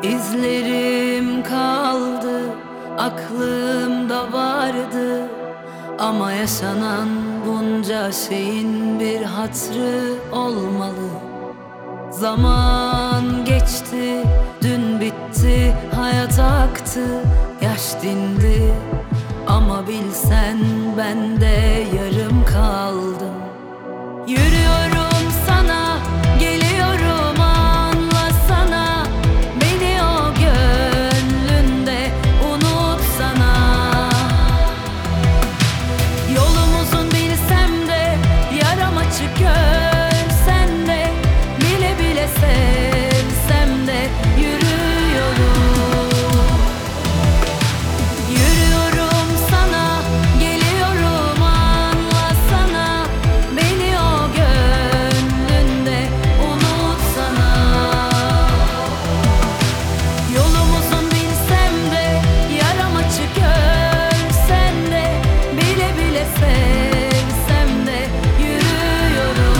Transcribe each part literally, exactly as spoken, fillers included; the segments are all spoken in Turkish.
İzlerim kaldı, aklımda vardı. Ama yaşanan bunca şeyin bir hatrı olmalı. Zaman geçti, dün bitti, hayat aktı, yaş dindi. Ama bilsen ben de yarım kaldım. Yürüyorum sana, geliyorum anlasana. Beni o gönlünde unutsana. Yolumuzun bilsem de yaram açık görsen de, bile bile sevsem de yürüyorum. Yürüyorum sana, geliyorum anlasana. Beni o gönlünde unutsana. Yolumuzun bilsem de yaram açık görsen de, bile bile sevsem de yürüyorum.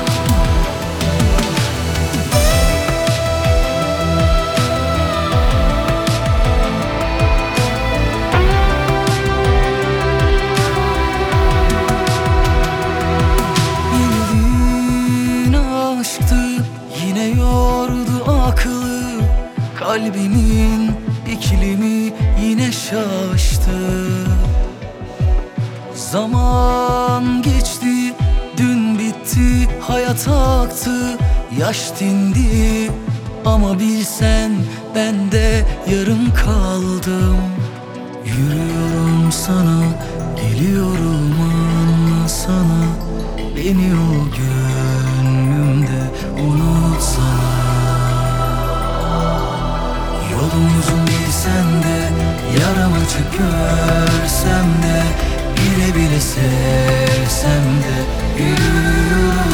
Bildiğin aşktı, yine yordu aklı. Kalbimin iklimi yine şaştı. Zaman geçti, dün bitti, hayat aktı, yaş dindi. Ama bilsen ben de yarım kaldım. Yürüyorum sana, geliyorum anlasana. Beni o gönlümde unutsana. Yolumuzun bilsen de yaram açık görsem de, bile bile sevsem de yürüyorum.